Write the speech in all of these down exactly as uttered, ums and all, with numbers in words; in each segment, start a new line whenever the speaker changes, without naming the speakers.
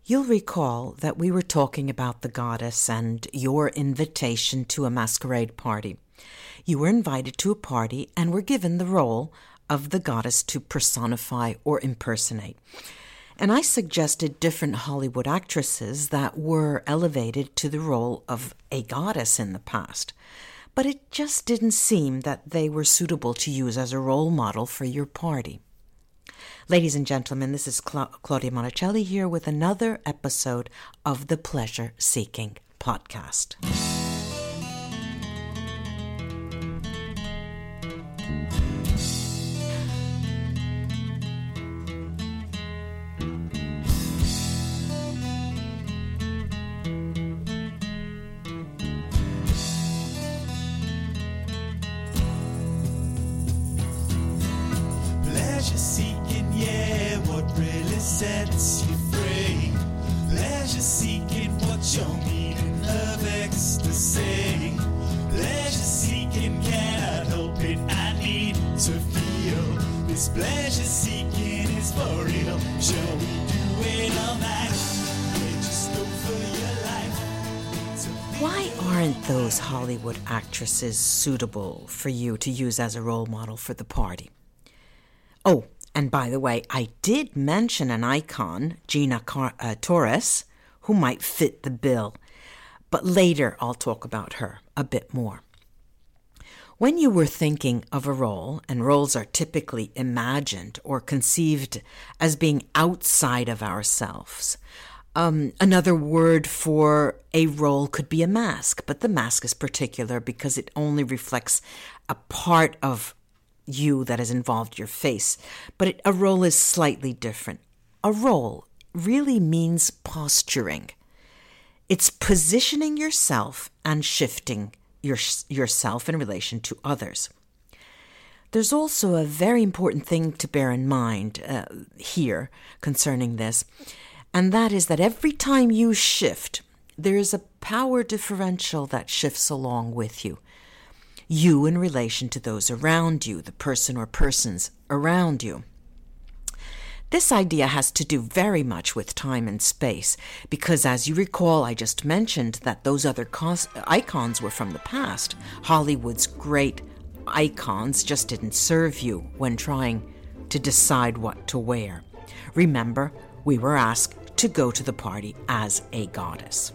You'll recall that we were talking about the goddess and your invitation to a masquerade party. You were invited to a party and were given the role of the goddess to personify or impersonate. And I suggested different Hollywood actresses that were elevated to the role of a goddess in the past. But it just didn't seem that they were suitable to use as a role model for your party. Ladies and gentlemen, this is Cla- Claudia Monticelli here with another episode of the Pleasure Seeking Podcast.
Pleasure seeking, yeah, what really sets you free. Pleasure seeking, what's your meaning of ecstasy? Pleasure seeking, cannot help it, I need to feel. This pleasure seeking is for real. Shall we do it all night? Yeah, just go for your life.
Why aren't those Hollywood actresses suitable for you to use as a role model for the party? Oh, and by the way, I did mention an icon, Gina Car- uh, Torres, who might fit the bill. But later I'll talk about her a bit more. When you were thinking of a role, and roles are typically imagined or conceived as being outside of ourselves, um, another word for a role could be a mask, but the mask is particular because it only reflects a part of you that has involved your face, but it, a role is slightly different. A role really means posturing. It's positioning yourself and shifting your, yourself in relation to others. There's also a very important thing to bear in mind uh, here concerning this, and that is that every time you shift, there is a power differential that shifts along with you. You in relation to those around you, the person or persons around you. This idea has to do very much with time and space, because as you recall, I just mentioned that those other cos- icons were from the past. Hollywood's great icons just didn't serve you when trying to decide what to wear. Remember, we were asked to go to the party as a goddess.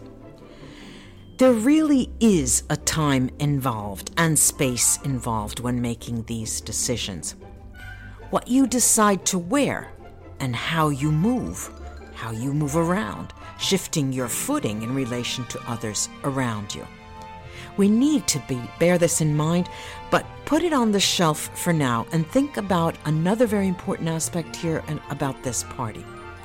There really is a time involved and space involved when making these decisions. What you decide to wear and how you move, how you move around, shifting your footing in relation to others around you. We need to be, bear this in mind, but put it on the shelf for now and think about another very important aspect here and about this party.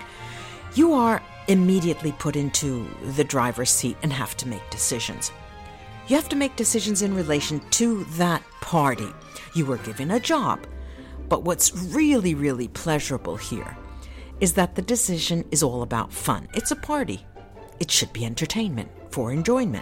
You are immediately put into the driver's seat and have to make decisions. You have to make decisions in relation to that party. You were given a job, but what's really, really pleasurable here is that the decision is all about fun. It's a party. It should be entertainment for enjoyment.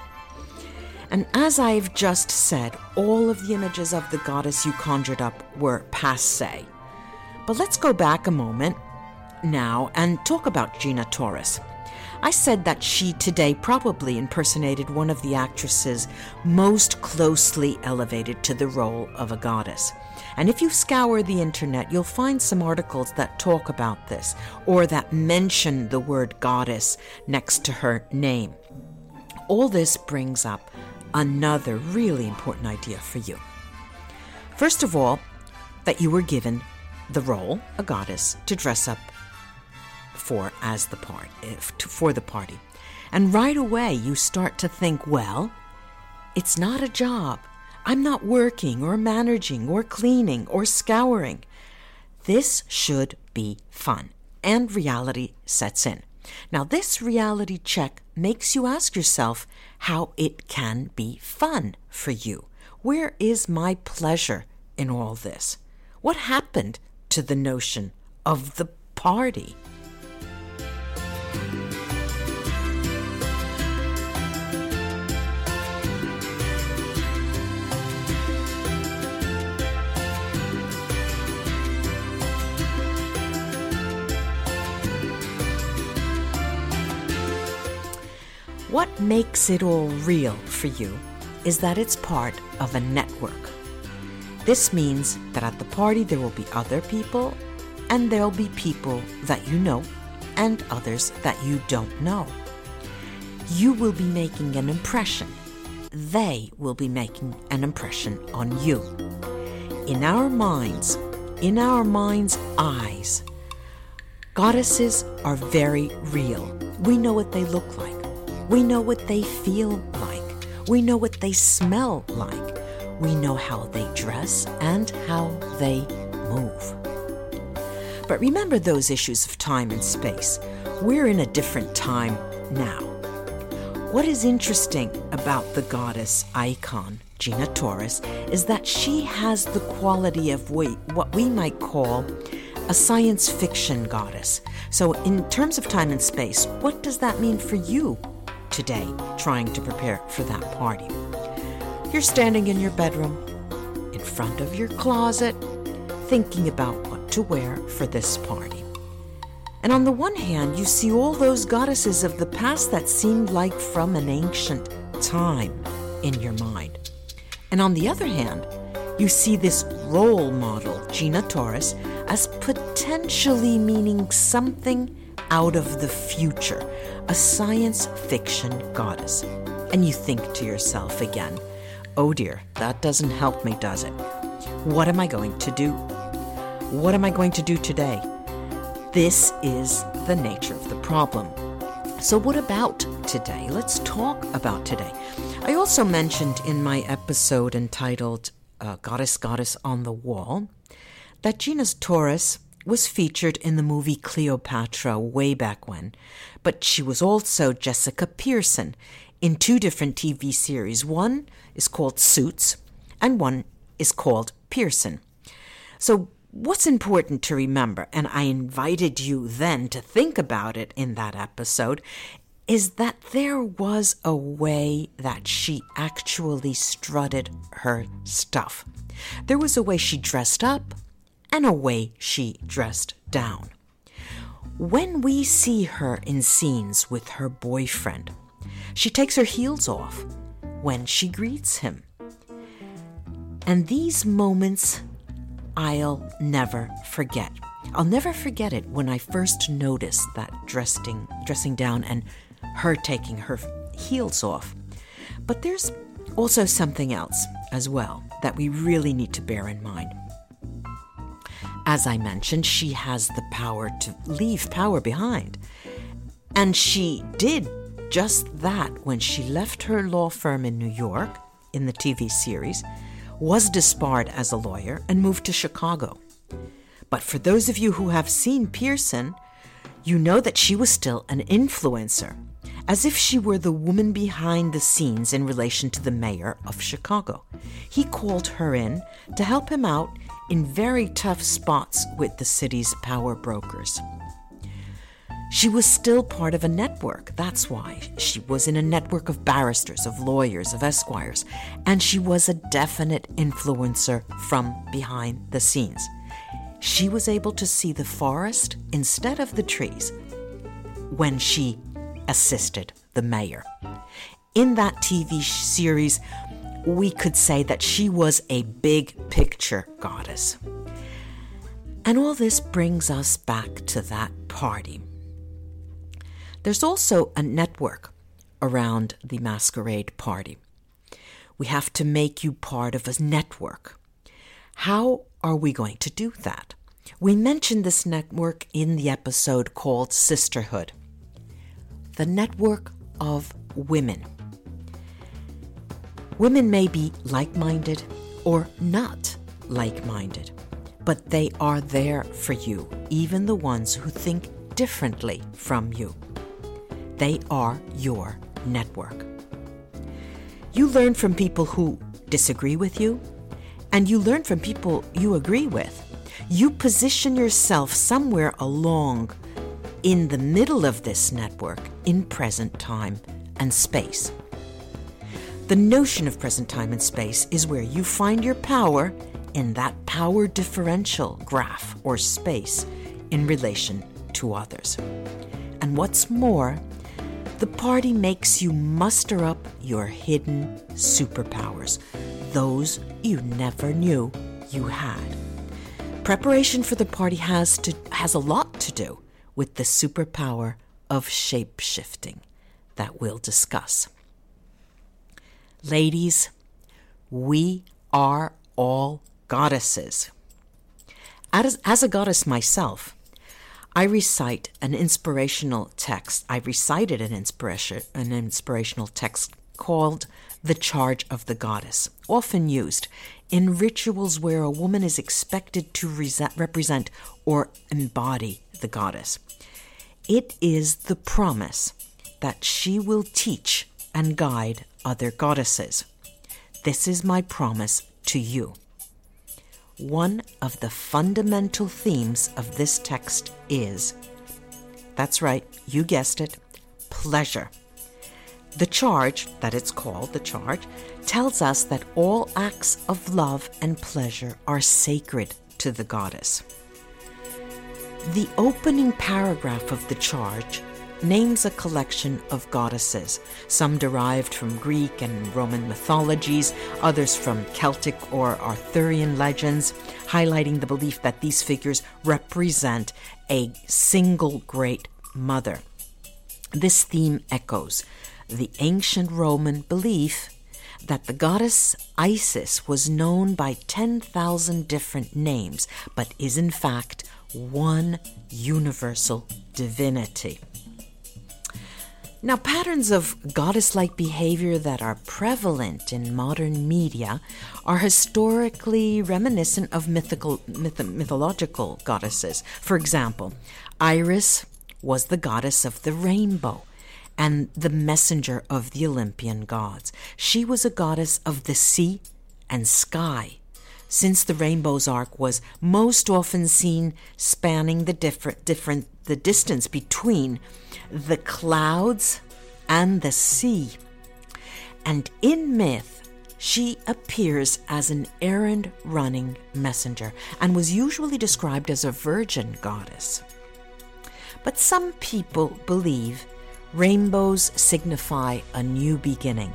And as I've just said, all of the images of the goddess you conjured up were passé. But let's go back a moment now and talk about Gina Torres. I said that she today probably impersonated one of the actresses most closely elevated to the role of a goddess. And if you scour the internet, you'll find some articles that talk about this or that mention the word goddess next to her name. All this brings up another really important idea for you. First of all, that you were given the role, a goddess, to dress up for as the part for the party. And right away you start to think, well, it's not a job. I'm not working or managing or cleaning or scouring. This should be fun. And reality sets in. Now, this reality check makes you ask yourself how it can be fun for you. Where is my pleasure in all this? What happened to the notion of the party? What makes it all real for you is that it's part of a network. This means that at the party there will be other people, and there'll be people that you know and others that you don't know. You will be making an impression. They will be making an impression on you. In our minds, in our minds' eyes, goddesses are very real. We know what they look like. We know what they feel like. We know what they smell like. We know how they dress and how they move. But remember those issues of time and space. We're in a different time now. What is interesting about the goddess icon, Gina Torres, is that she has the quality of what we might call a science fiction goddess. So in terms of time and space, what does that mean for you today, trying to prepare for that party? You're standing in your bedroom, in front of your closet, thinking about what to wear for this party. And on the one hand, you see all those goddesses of the past that seemed like from an ancient time in your mind. And on the other hand, you see this role model, Gina Torres, as potentially meaning something out of the future, a science fiction goddess. And you think to yourself again, oh dear, that doesn't help me, does it? What am I going to do? What am I going to do today? This is the nature of the problem. So what about today? Let's talk about today. I also mentioned in my episode entitled uh, Goddess, Goddess on the Wall that Gina Torres was featured in the movie Cleopatra way back when, but she was also Jessica Pearson in two different T V series. One is called Suits and one is called Pearson. So what's important to remember, and I invited you then to think about it in that episode, is that there was a way that she actually strutted her stuff. There was a way she dressed up and a way she dressed down. When we see her in scenes with her boyfriend, she takes her heels off when she greets him. And these moments I'll never forget. I'll never forget it when I first noticed that dressing, dressing down and her taking her heels off. But there's also something else as well that we really need to bear in mind. As I mentioned, she has the power to leave power behind. And she did just that when she left her law firm in New York in the T V series, was disbarred as a lawyer, and moved to Chicago. But for those of you who have seen Pearson, you know that she was still an influencer, as if she were the woman behind the scenes in relation to the mayor of Chicago. He called her in to help him out in very tough spots with the city's power brokers. She was still part of a network. That's why. She was in a network of barristers, of lawyers, of esquires, and she was a definite influencer from behind the scenes. She was able to see the forest instead of the trees when she assisted the mayor. In that T V series, we could say that she was a big picture goddess. And all this brings us back to that party. There's also a network around the masquerade party. We have to make you part of a network. How are we going to do that? We mentioned this network in the episode called Sisterhood. The network of women. Women may be like-minded or not like-minded, but they are there for you, even the ones who think differently from you. They are your network. You learn from people who disagree with you, and you learn from people you agree with. You position yourself somewhere along in the middle of this network in present time and space. The notion of present time and space is where you find your power in that power differential graph or space in relation to others. And what's more, The party makes you muster up your hidden superpowers, those you never knew you had. Preparation for the party has to has a lot to do with the superpower of shape-shifting that we'll discuss. Ladies, we are all goddesses. As, as a goddess myself, I recite an inspirational text. I recited an inspiration, an inspirational text called The Charge of the Goddess, often used in rituals where a woman is expected to re- represent or embody the goddess. It is the promise that she will teach and guide other goddesses. This is my promise to you. One of the fundamental themes of this text is, that's right, you guessed it, pleasure. The charge, that it's called the charge, tells us that all acts of love and pleasure are sacred to the goddess. The opening paragraph of the charge names a collection of goddesses, some derived from Greek and Roman mythologies, others from Celtic or Arthurian legends, highlighting the belief that these figures represent a single great mother. This theme echoes the ancient Roman belief that the goddess Isis was known by ten thousand different names, but is in fact one universal divinity. Now, patterns of goddess-like behavior that are prevalent in modern media are historically reminiscent of mythical, myth, mythological goddesses. For example, Iris was the goddess of the rainbow and the messenger of the Olympian gods. She was a goddess of the sea and sky, since the rainbow's arc was most often seen spanning the different, different the distance between the clouds and the sea. And in myth, she appears as an errand-running messenger and was usually described as a virgin goddess. But some people believe rainbows signify a new beginning.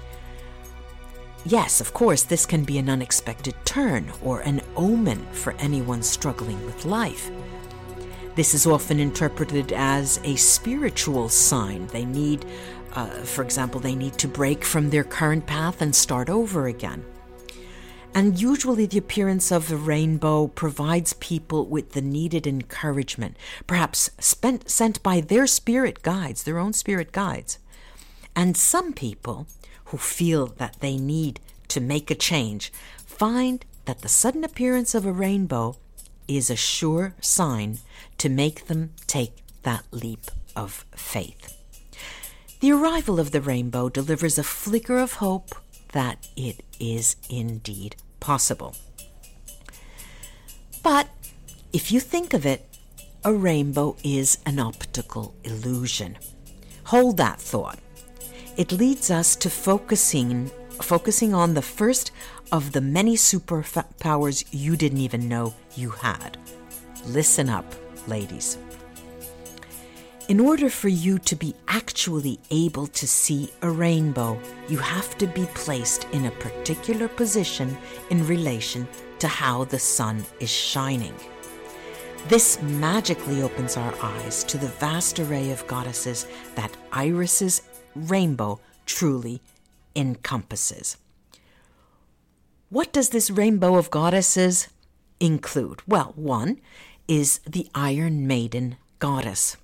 Yes, of course, this can be an unexpected turn or an omen for anyone struggling with life. This is often interpreted as a spiritual sign. They need, uh, for example, they need to break from their current path and start over again. And usually the appearance of the rainbow provides people with the needed encouragement, perhaps spent, sent by their spirit guides, their own spirit guides. And some people who feel that they need to make a change find that the sudden appearance of a rainbow is a sure sign to make them take that leap of faith. The arrival of the rainbow delivers a flicker of hope that it is indeed possible. But if you think of it, a rainbow is an optical illusion. Hold that thought. It leads us to focusing focusing on the first of the many superpowers you didn't even know you had. Listen up, ladies. In order for you to be actually able to see a rainbow, you have to be placed in a particular position in relation to how the sun is shining. This magically opens our eyes to the vast array of goddesses that Iris's rainbow truly encompasses. What does this rainbow of goddesses include? Well, one is the Iron Maiden goddess.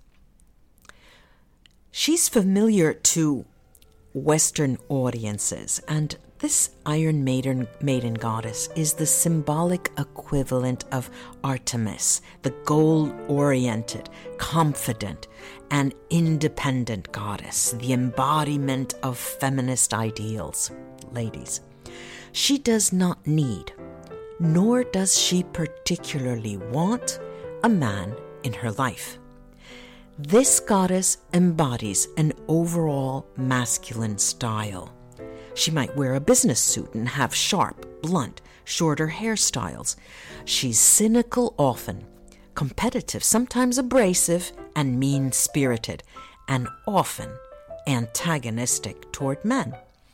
She's familiar to Western audiences, and this Iron Maiden, Maiden goddess is the symbolic equivalent of Artemis, the goal-oriented, confident, and independent goddess, the embodiment of feminist ideals. Ladies, she does not need, nor does she particularly want, a man in her life. This goddess embodies an overall masculine style. She might wear a business suit and have sharp, blunt, shorter hairstyles. She's cynical often, competitive, sometimes abrasive, and mean-spirited, and often antagonistic toward men.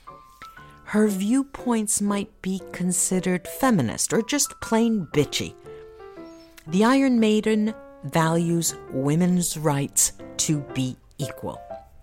Her viewpoints might be considered feminist or just plain bitchy. The Iron Maiden values women's rights to be equal.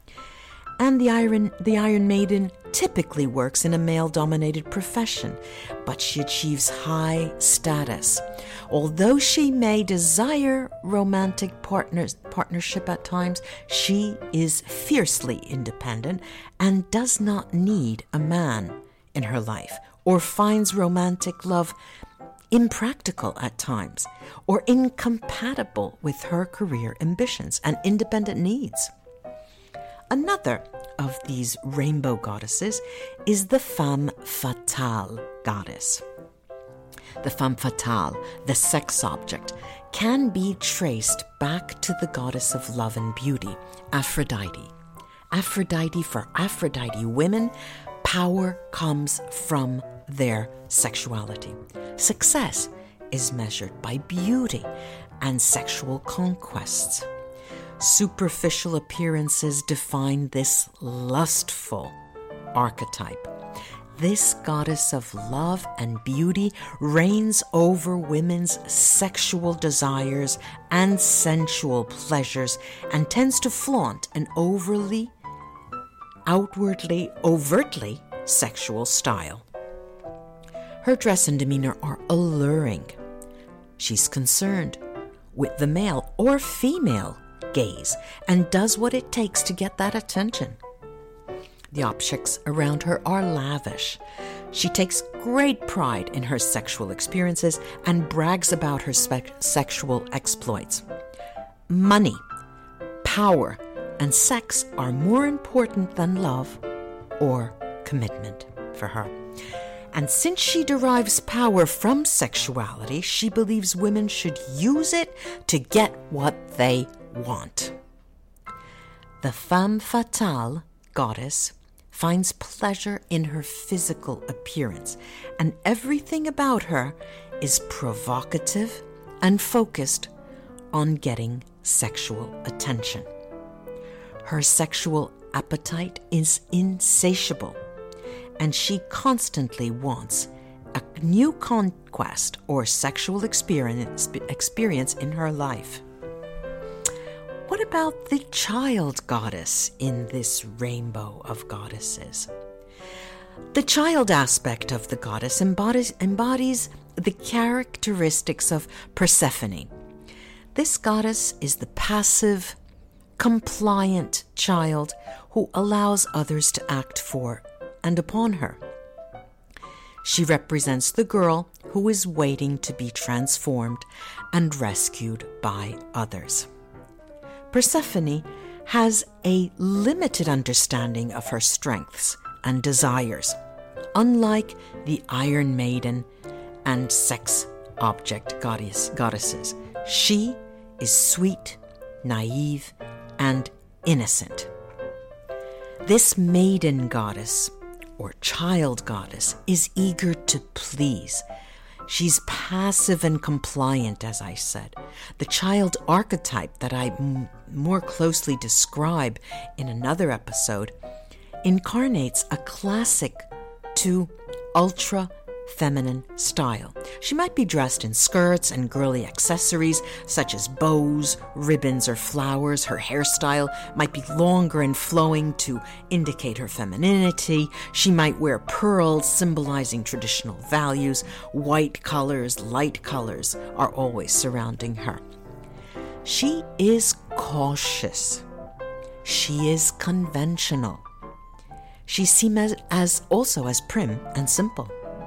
And the Iron, the Iron Maiden typically works in a male-dominated profession, but she achieves high status. Although she may desire romantic partners, partnership at times, she is fiercely independent and does not need a man in her life, or finds romantic love impractical at times, or incompatible with her career ambitions and independent needs. Another of these rainbow goddesses is the femme fatale goddess. The femme fatale, the sex object, can be traced back to the goddess of love and beauty, Aphrodite. Aphrodite, for Aphrodite women, power comes from their sexuality. Success is measured by beauty and sexual conquests. Superficial appearances define this lustful archetype. This goddess of love and beauty reigns over women's sexual desires and sensual pleasures and tends to flaunt an overly, outwardly, overtly sexual style. Her dress and demeanor are alluring. She's concerned with the male or female gaze and does what it takes to get that attention. The objects around her are lavish. She takes great pride in her sexual experiences and brags about her spe- sexual exploits. Money, power, and sex are more important than love or commitment for her. And since she derives power from sexuality, she believes women should use it to get what they want. The femme fatale goddess finds pleasure in her physical appearance, and everything about her is provocative and focused on getting sexual attention. Her sexual appetite is insatiable, and she constantly wants a new conquest or sexual experience, experience in her life. What about the child goddess in this rainbow of goddesses? The child aspect of the goddess embodies, embodies the characteristics of Persephone. This goddess is the passive, compliant child who allows others to act for and upon her. She represents the girl who is waiting to be transformed and rescued by others. Persephone has a limited understanding of her strengths and desires, unlike the Iron Maiden and sex object goddess, goddesses. She is sweet, naive, and innocent. This maiden goddess, or child goddess, is eager to please. She's passive and compliant, as I said. The child archetype that I m- more closely describe in another episode incarnates a classic to ultra feminine style. She might be dressed in skirts and girly accessories such as bows, ribbons, or flowers. Her hairstyle might be longer and flowing to indicate her femininity. She might wear pearls symbolizing traditional values. White colors, light colors are always surrounding her. She is cautious. She is conventional. She's seen as, as also as prim and simple.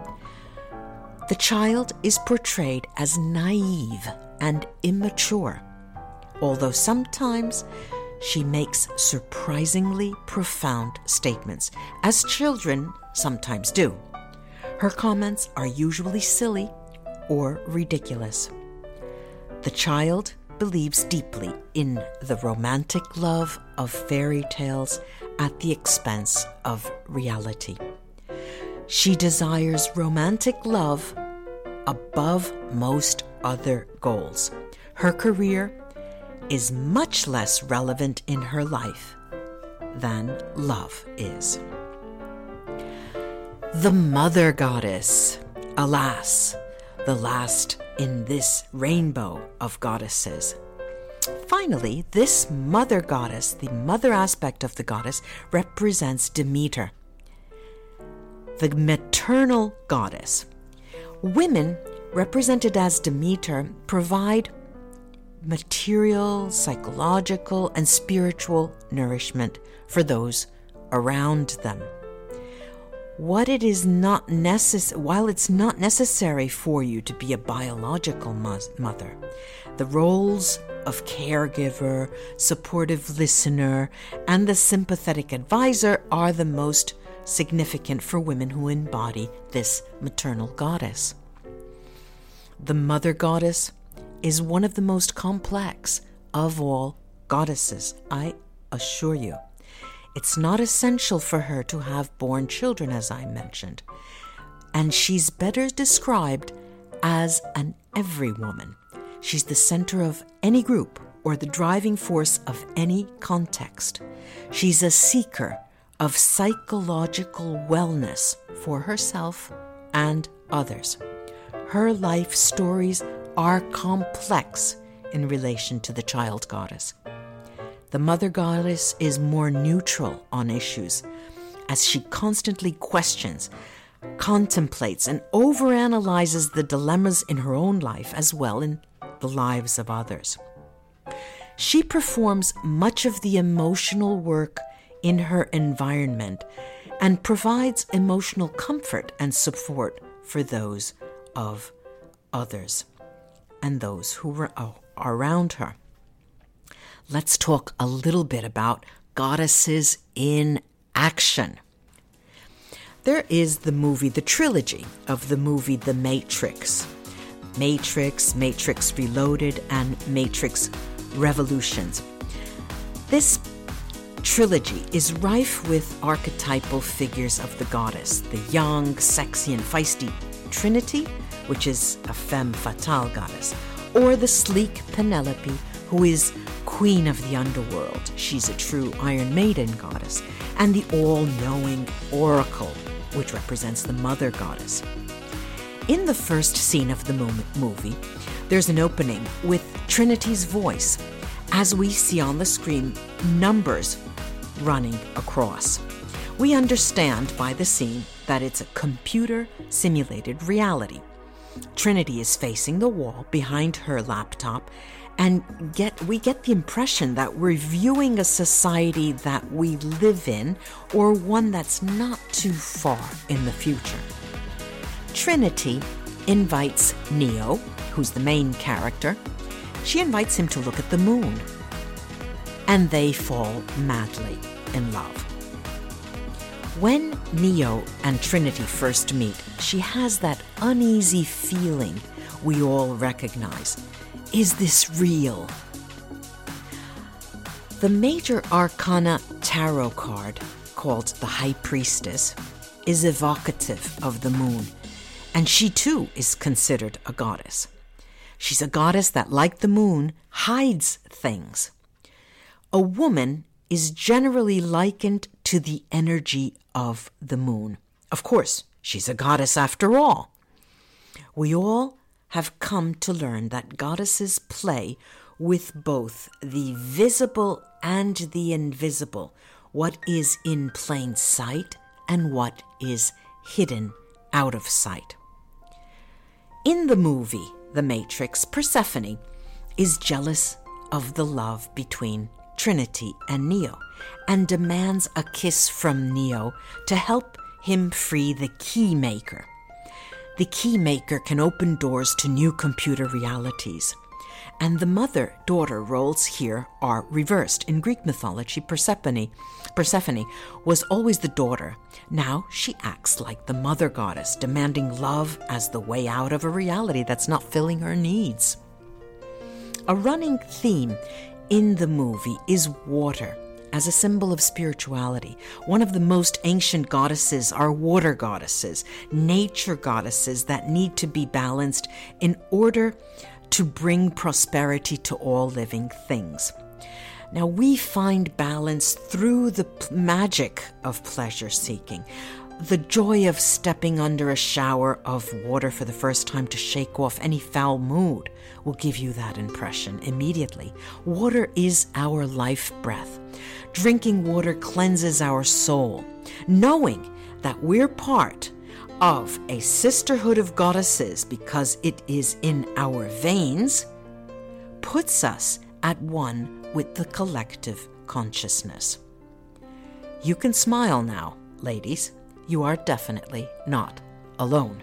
The child is portrayed as naive and immature, although sometimes she makes surprisingly profound statements, as children sometimes do. Her comments are usually silly or ridiculous. The child believes deeply in the romantic love of fairy tales at the expense of reality. She desires romantic love above most other goals. Her career is much less relevant in her life than love is. The Mother Goddess, alas, the last in this rainbow of goddesses. Finally, this Mother Goddess, the mother aspect of the goddess, represents Demeter, the maternal goddess. Women, represented as Demeter, provide material, psychological, and spiritual nourishment for those around them. What it is not necess- while it's not necessary for you to be a biological mo- mother, the roles of caregiver, supportive listener, and the sympathetic advisor are the most significant for women who embody this maternal goddess. The Mother Goddess is one of the most complex of all goddesses, I assure you. It's not essential for her to have born children, as I mentioned, and she's better described as an every woman. She's the center of any group or the driving force of any context. She's a seeker of psychological wellness for herself and others. Her life stories are complex in relation to the child goddess. The Mother Goddess is more neutral on issues, as she constantly questions, contemplates, and overanalyzes the dilemmas in her own life as well in the lives of others. She performs much of the emotional work in her environment and provides emotional comfort and support for those of others and those who are around her. Let's talk a little bit about goddesses in action. There is the movie, the trilogy of the movie The Matrix. Matrix, Matrix Reloaded, and Matrix Revolutions. This trilogy is rife with archetypal figures of the goddess, the young, sexy, and feisty Trinity, which is a femme fatale goddess, or the sleek Penelope, who is queen of the underworld. She's a true Iron Maiden goddess, and the all-knowing Oracle, which represents the Mother Goddess. In the first scene of the movie, there's an opening with Trinity's voice, as we see on the screen numbers running across. We understand by the scene that it's a computer-simulated reality. Trinity is facing the wall behind her laptop, and get we get the impression that we're viewing a society that we live in, or one that's not too far in the future. Trinity invites Neo, who's the main character, she invites him to look at the moon, and they fall madly in love. When Neo and Trinity first meet, she has that uneasy feeling we all recognize. Is this real? The major arcana tarot card, called the High Priestess, is evocative of the moon, and she too is considered a goddess. She's a goddess that, like the moon, hides things. A woman is generally likened to the energy of the moon. Of course, she's a goddess after all. We all have come to learn that goddesses play with both the visible and the invisible, what is in plain sight and what is hidden out of sight. In the movie The Matrix, Persephone is jealous of the love between Trinity and Neo and demands a kiss from Neo to help him free the Keymaker. The Keymaker can open doors to new computer realities. And the mother-daughter roles here are reversed. In Greek mythology, Persephone, Persephone was always the daughter. Now she acts like the mother goddess, demanding love as the way out of a reality that's not filling her needs. A running theme in the movie is water as a symbol of spirituality. One of the most ancient goddesses are water goddesses, nature goddesses that need to be balanced in order to bring prosperity to all living things. Now, we find balance through the p- magic of pleasure seeking. The joy of stepping under a shower of water for the first time to shake off any foul mood will give you that impression immediately. Water is our life breath. Drinking water cleanses our soul. Knowing that we're part of a sisterhood of goddesses because it is in our veins puts us at one with the collective consciousness. You can smile now, ladies. You are definitely not alone.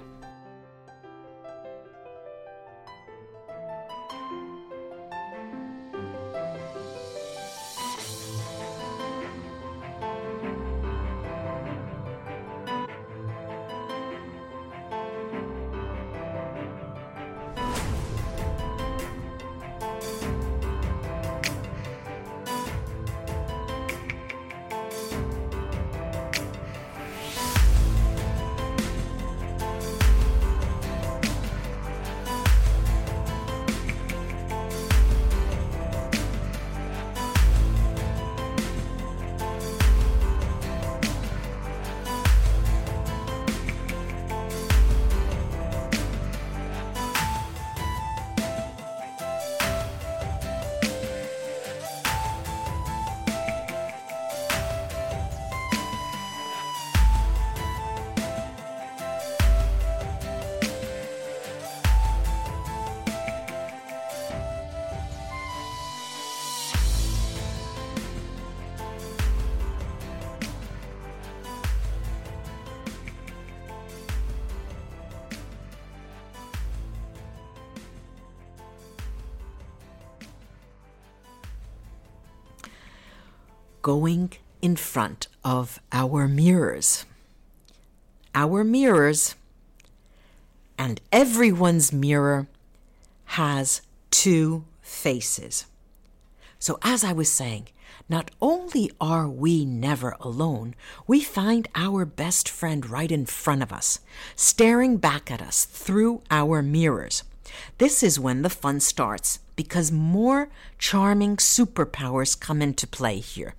Going in front of our mirrors. Our mirrors, and everyone's mirror, has two faces. So as I was saying, not only are we never alone, we find our best friend right in front of us, staring back at us through our mirrors. This is when the fun starts, because more charming superpowers come into play here.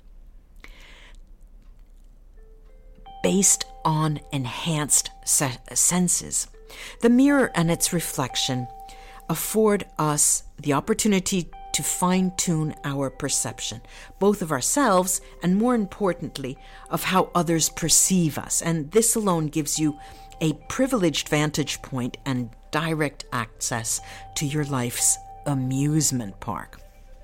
Based on enhanced se- senses, the mirror and its reflection afford us the opportunity to fine-tune our perception, both of ourselves and, more importantly, of how others perceive us. And this alone gives you a privileged vantage point and direct access to your life's amusement park.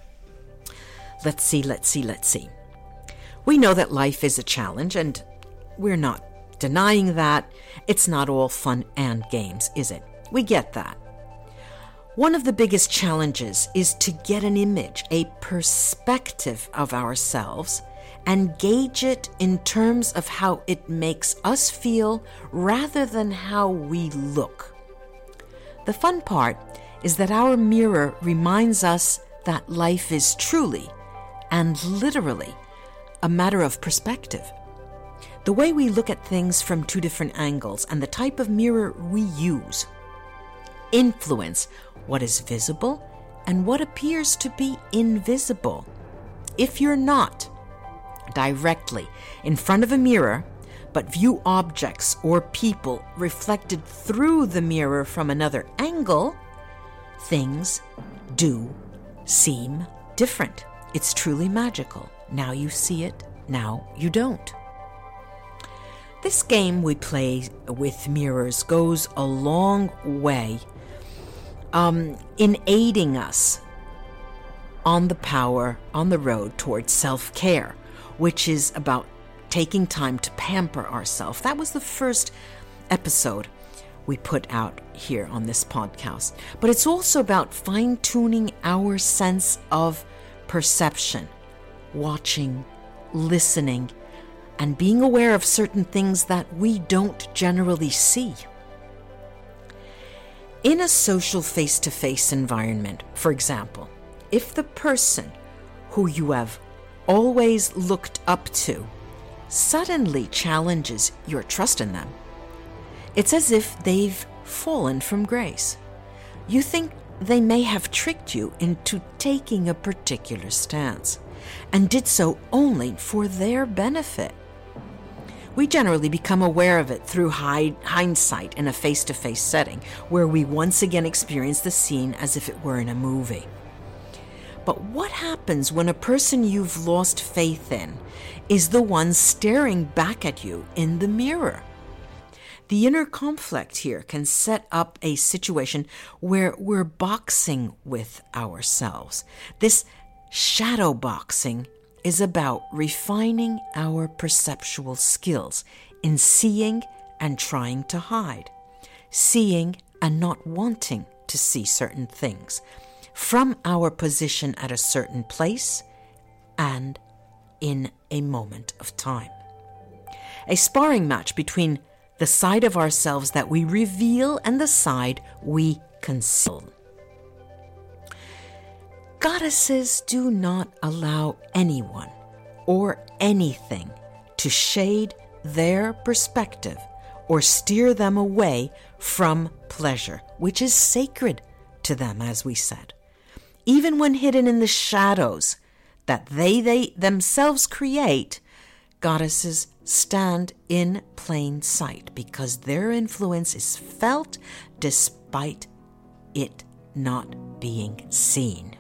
Let's see, let's see, let's see. We know that life is a challenge, and we're not denying that. It's not all fun and games, is it? We get that. One of the biggest challenges is to get an image, a perspective of ourselves, and gauge it in terms of how it makes us feel rather than how we look. The fun part is that our mirror reminds us that life is truly and literally a matter of perspective. The way we look at things from two different angles and the type of mirror we use influence what is visible and what appears to be invisible. If you're not directly in front of a mirror, but view objects or people reflected through the mirror from another angle, things do seem different. It's truly magical. Now you see it, now you don't. This game we play with mirrors goes a long way um, in aiding us on the power, on the road towards self-care, which is about taking time to pamper ourselves. That was the first episode we put out here on this podcast. But it's also about fine-tuning our sense of perception, watching, listening, and being aware of certain things that we don't generally see. In a social face-to-face environment, for example, if the person who you have always looked up to suddenly challenges your trust in them, it's as if they've fallen from grace. You think they may have tricked you into taking a particular stance. and did so only for their benefit. We generally become aware of it through hindsight in a face-to-face setting, where we once again experience the scene as if it were in a movie. But what happens when a person you've lost faith in is the one staring back at you in the mirror? The inner conflict here can set up a situation where we're boxing with ourselves. This shadow boxing is about refining our perceptual skills in seeing and trying to hide, seeing and not wanting to see certain things from our position at a certain place and in a moment of time. A sparring match between the side of ourselves that we reveal and the side we conceal. Goddesses do not allow anyone or anything to shade their perspective or steer them away from pleasure, which is sacred to them, as we said. Even when hidden in the shadows that they, they themselves create, goddesses stand in plain sight because their influence is felt despite it not being seen.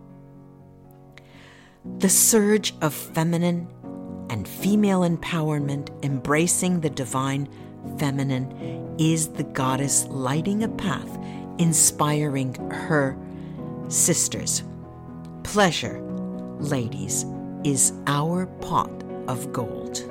The surge of feminine and female empowerment, embracing the divine feminine, is the goddess lighting a path, inspiring her sisters. Pleasure, ladies, is our pot of gold.